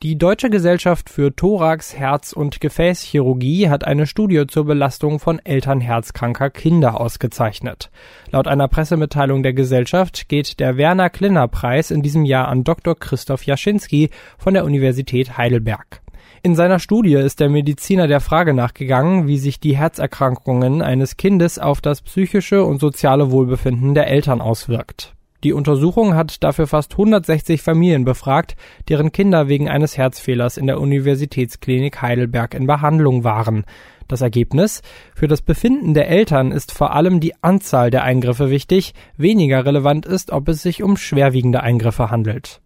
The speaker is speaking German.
Die Deutsche Gesellschaft für Thorax-, Herz- und Gefäßchirurgie hat eine Studie zur Belastung von Eltern herzkranker Kinder ausgezeichnet. Laut einer Pressemitteilung der Gesellschaft geht der Werner-Klinner-Preis in diesem Jahr an Dr. Christoph Jaschinski von der Universität Heidelberg. In seiner Studie ist der Mediziner der Frage nachgegangen, wie sich die Herzerkrankungen eines Kindes auf das psychische und soziale Wohlbefinden der Eltern auswirkt. Die Untersuchung hat dafür fast 160 Familien befragt, deren Kinder wegen eines Herzfehlers in der Universitätsklinik Heidelberg in Behandlung waren. Das Ergebnis: Für das Befinden der Eltern ist vor allem die Anzahl der Eingriffe wichtig, weniger relevant ist, ob es sich um schwerwiegende Eingriffe handelt.